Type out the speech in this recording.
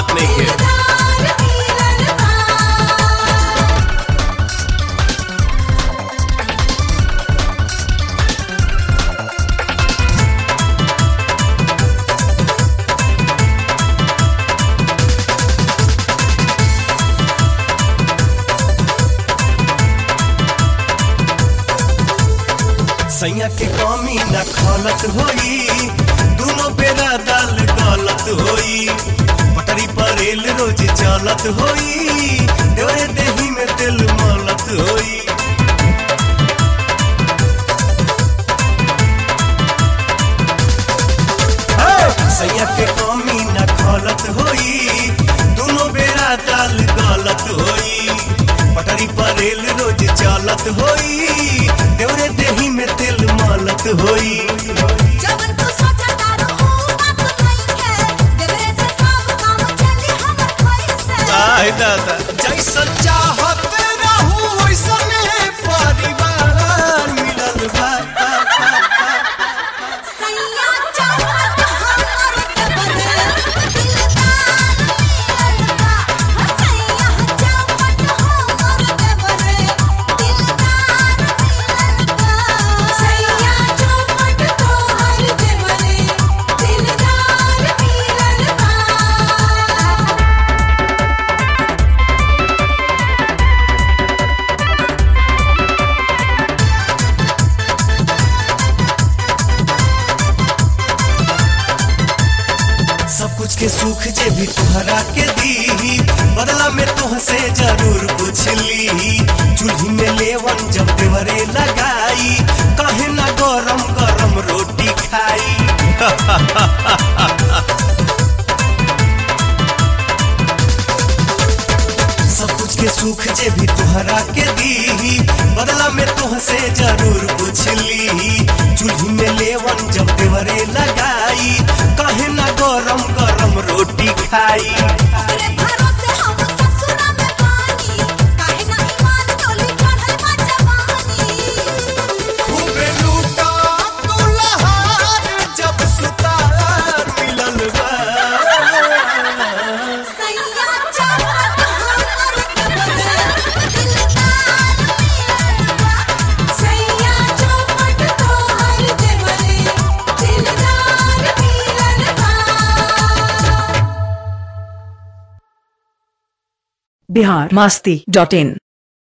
बात नहीं है। सैया के कमी न खलत होई, दोनों बेरा दाल गलत होई, पटरी पर रेल रोज चलत होई, देवरे देही में तेल मलत होई। सैया के कमी न खलत होई, दोनों बेरा दाल गलत होई, पटरी पर रेल रोज चलत होई, देवरे देही में तेल मलत होई। जवन तू सोचा तारो ऊ बात नहीं है, देवरे से सब काम चली हमर पैसे। आय दादा जैसन चाहत रहू वैसन परिवार मिलल बा। सैया चाहत हमर के बदे दिलदार मिलल बा। सैया चाहत हमर के बदे दिलदार मिलल बा। सैया चाहत तोहर के बदे दिलदार मिलल बा। सब कुछ के सुख जे भी तुहरा के दी, बदला में तुहसे जरूर कुछ ली। चूल्ही में लेवन जब देवरे लगाई, कहे ना गरम गरम रोटी खाई। सब कुछ के सुख जे भी तुहरा के दी, बदला में तुहसे जरूर कुछ ली। चूल्ही में लेवन जब देवरे लगाई, कहे ना गरम गरम रोटी खाई। तेरे भरोसे हम ससुरा में पानी, काहे ना ईमान डोली चढ़ल बा जवानी। खूबे लूटा दुल्हार जब सुतार मिलल बा। सैया चाहत हमर के बदे दिलदार मिलल बा। सैया चाहत तोहर के बदे दिलदार मिलल बा। बिहारमस्ती.in